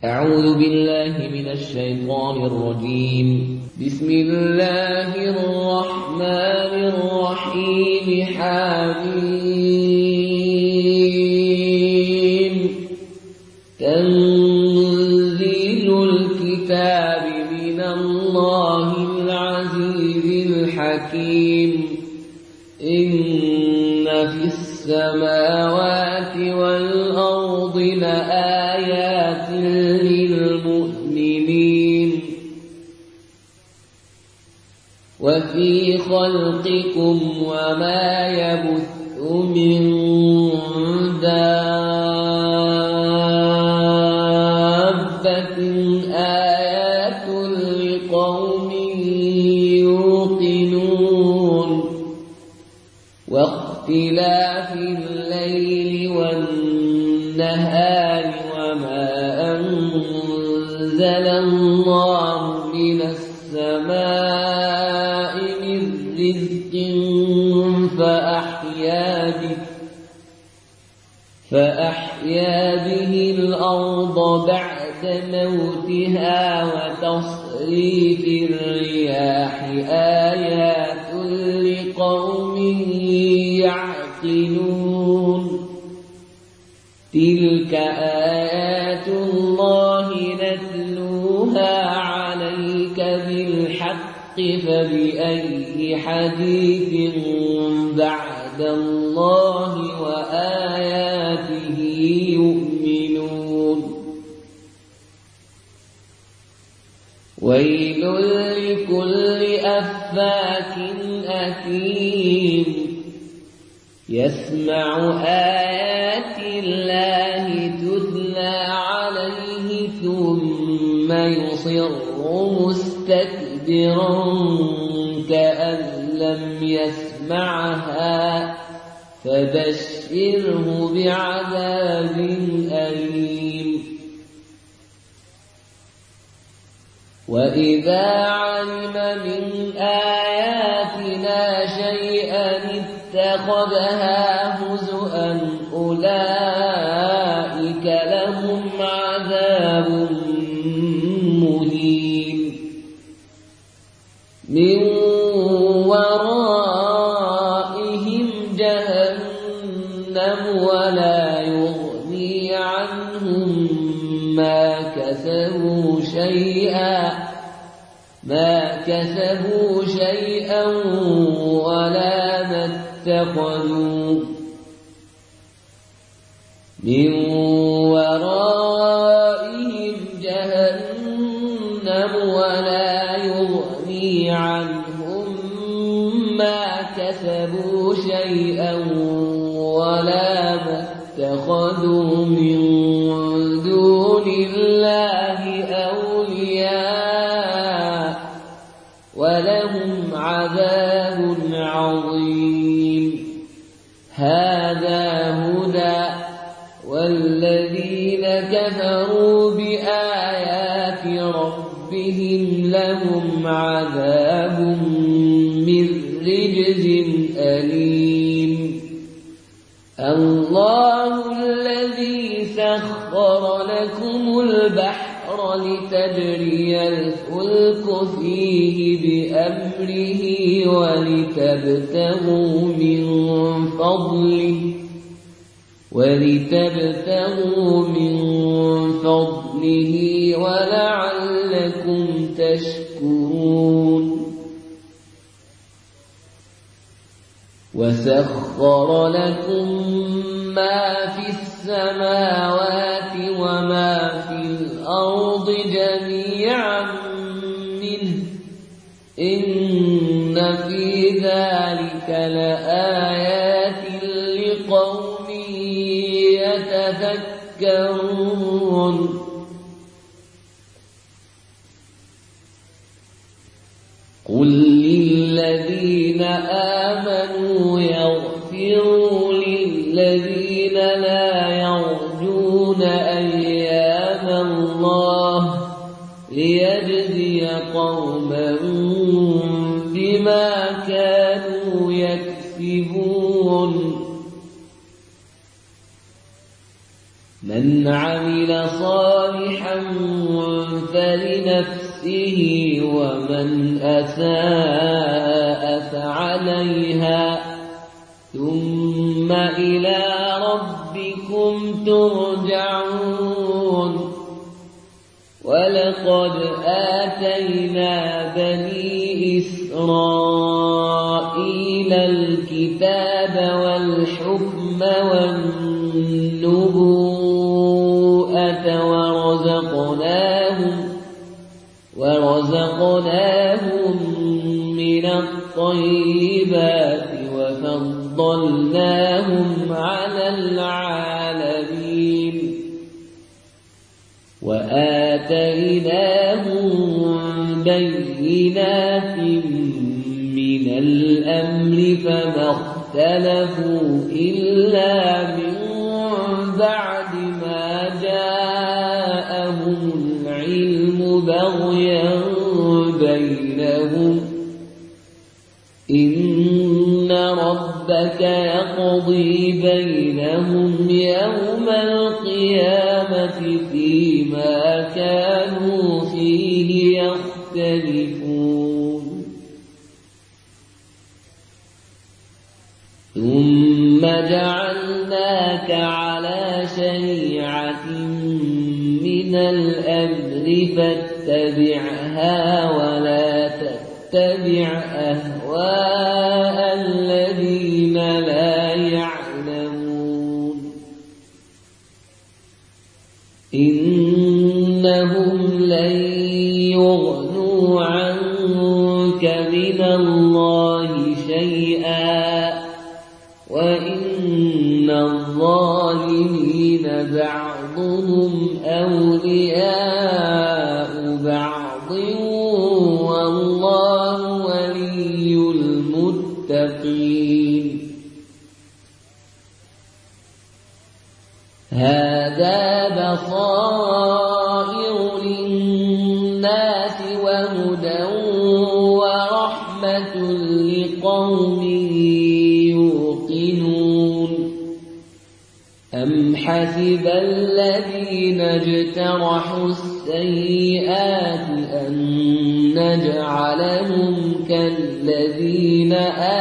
أعوذ بالله من الشيطان الرجيم. بسم الله الرحمن الرحيم. حميم. تنزيل الكتاب من الله العزيز الحكيم. إن في السماوات والأرض لآيات للمؤمنين وفي خلقكم وما يبث من دابة آيات لقوم يوقنون واختلاف الليل والنهار وما أنزل الله من السماء من رزق فأحيا به الأرض بعد موتها وتصريف الرياح آيات لقوم يعقلون. تلك آيات الله نتلوها عليك بالحق فبأي حديث بعد الله وآياته يؤمنون. ويل لكل أفاك أثيم يسمع آيات الله تتلى عليه ثم يصر مستكبرا كأن لم يسمعها فبشره بعذاب أليم. وإذا علم من آياتنا شيئا اتخذها هزؤا أولئك لهم عذاب مهين. من ورائهم جهنم ولا يغني عنهم ما كسبوا شيئا ولا ما اتخذوا. من ورائهم جهنم ولا يغني عنهم ما كسبوا شيئا ولا ما اتخذوا من دون الله أولياء ولهم عذاب عظيم. هذا هدى والذين كفروا بآيات ربهم لهم عذاب من رجز أليم. الله الذي سخر لكم البحر لتجري الفلك فيه بأمره ولتبتغوا من فضله ولعلكم تشكرون. وسخر لكم ما في السماوات وما في الأرض جميعا منه إن في ذلك لآيات لقوم يتفكرون. قل للذين آمنوا يغفروا للذين لا يرجون أيام الله ليجزي قوما بما كانوا يكسبون. من من عمل صالحا فلنفسه ومن أساء فعليها ثم إلى ربكم ترجعون ولقد آتينا بني إسرائيل الكتاب والحكم والنبوءة ورزقناهم من الطيبات وفضلناهم على العالمين وآتيناهم بينات من الأمر فما اختلفوا إلا من بعد ما جاءهم العلم بغيا بينهم إن ربك يقضي بينهم يوم القيامة فيما كانوا فيه يختلفون ثم جعلناك على شريعة من الأمر فاتبعها ولا تتبع أهواء الذين لا يعلمون إنهم لن يغنوا عنك من الله شيئا وإن الظالمين بعضهم أولياء بعض والله ولي المتقين هذا بصائر للناس وهدى ورحمة لقوم يوقنون أم حسب الذين اجترحوا السيئات أن نجعلهم كالذين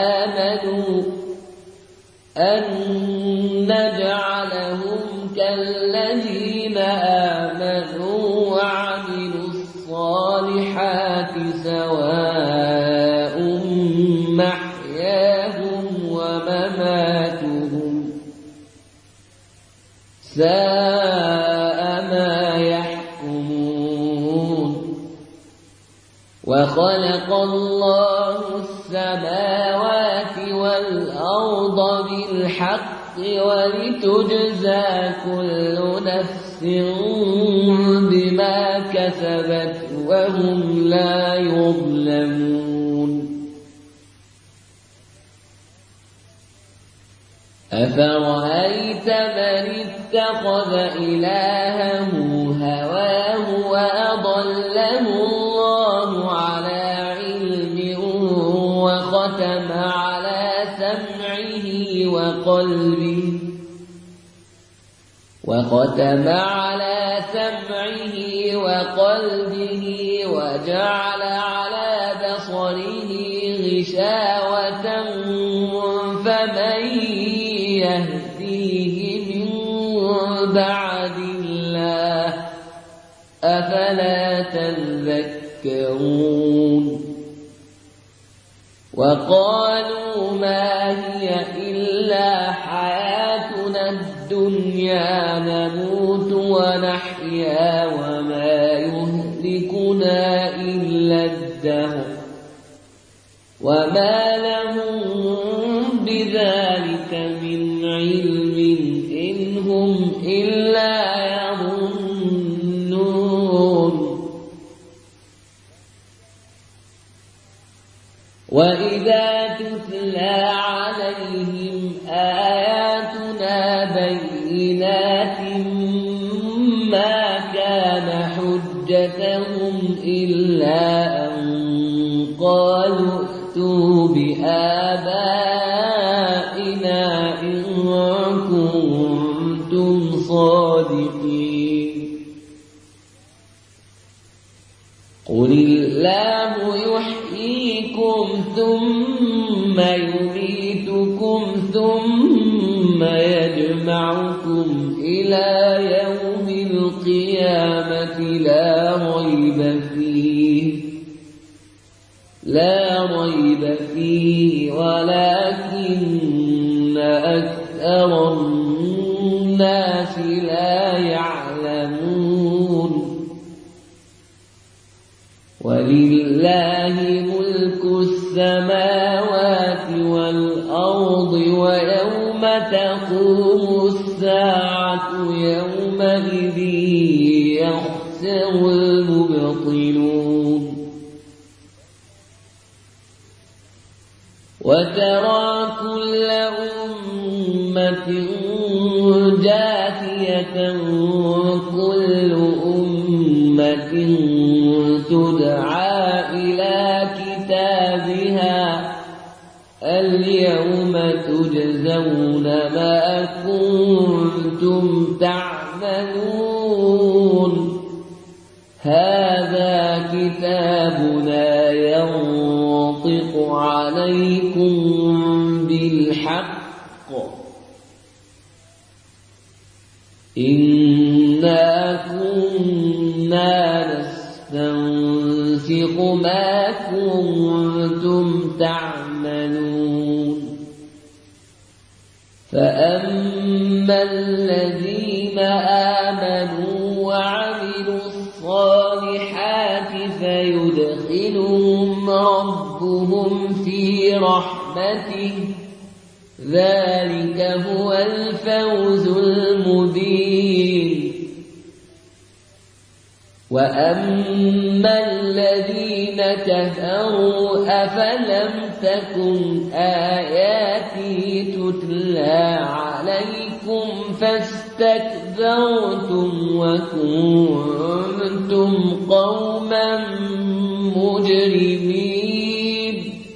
آمنوا وعملوا الصالحات سواء محياهم ومماتهم ساء ما يحكمون وخلق الله السماوات والأرض بالحق ولتجزى كل نفس بما كسبت وهم لا يظلمون أفرأيت من اتخذ إلهه هواه وأضله الله على علم وختم على سمعه وقلبه وجعل على بصره غشاوة فمن يهديه من بعد الله أفلا تذكرون وقالوا ما هي إلا حياتنا الدنيا نموت ونحيا وما يهلكنا إلا الدهر وما لهم بذلك من علم إن هم إلا يظنون وإذا تتلى عليهم آياتنا بينات ما كان حجتهم إلا أن قالوا ائتوا بآبائنا إن كنتم صادقين قل الله يحييكم ثم يميتكم ثم يجمعكم إلى يوم القيامة لا ريب فيه ولكن أكثر الناس لا يعلمون ولله ملك السماوات والأرض ويوم تقوم الساعة يومئذ يخسر المبطلون وترى كل أمة جاثية كل أمة تدعى إلى كتابها اليوم تجزون ما كنتم تعملون هذا كتابنا ينطق عليكم بالحق إنا كنا نستنسخ ما كنتم تعملون فأما الذين آمنوا وعملوا الصالحات فيدخلهم ربهم في رحمته ذلك هو الفوز المبين وأما الذين كفروا أفلم تكن آياتي تتلى عليكم فاستكبرتم وكنتم قوما مجرمين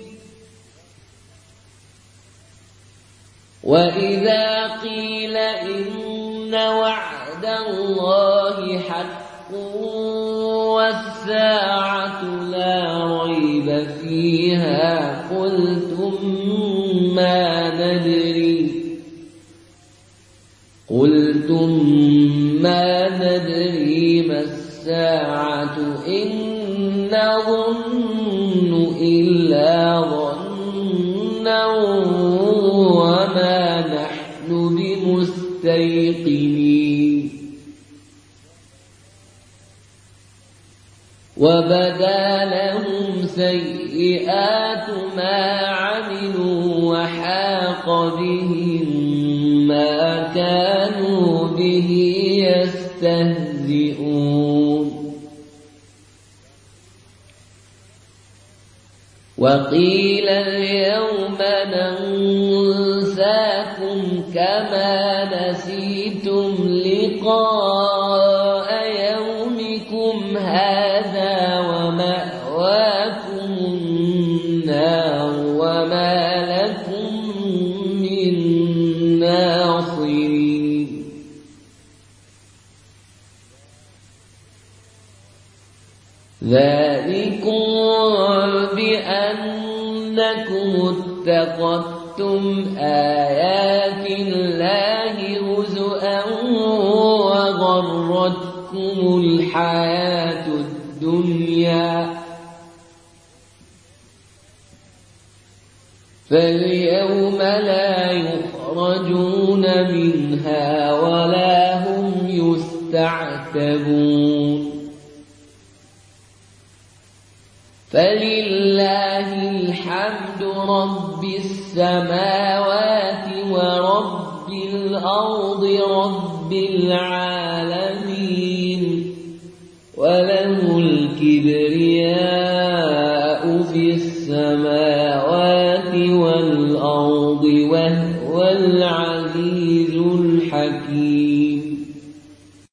وإذا قيل إن وعد الله حق والساعة لا ريب فيها قلتم ما ندري ما الساعة إن نظن إلا ظنا وما نحن بمستيقنين وبدا لهم سيئات ما عملوا وحاق بهم ما كانوا به يستهزئون وقيل اليوم ننساكم كما نسيتم لقاء يومكم هذا ومأواكم النار وما لكم من ناصرين ذلكم بأنكم اتخذتم آيات الله هزؤا وغرتكم الحياة الدنيا فاليوم لا يخرجون منها ولا هم يستعتبون فلله الحمد رب السماوات ورب الأرض رب العالمين وله الكبرياء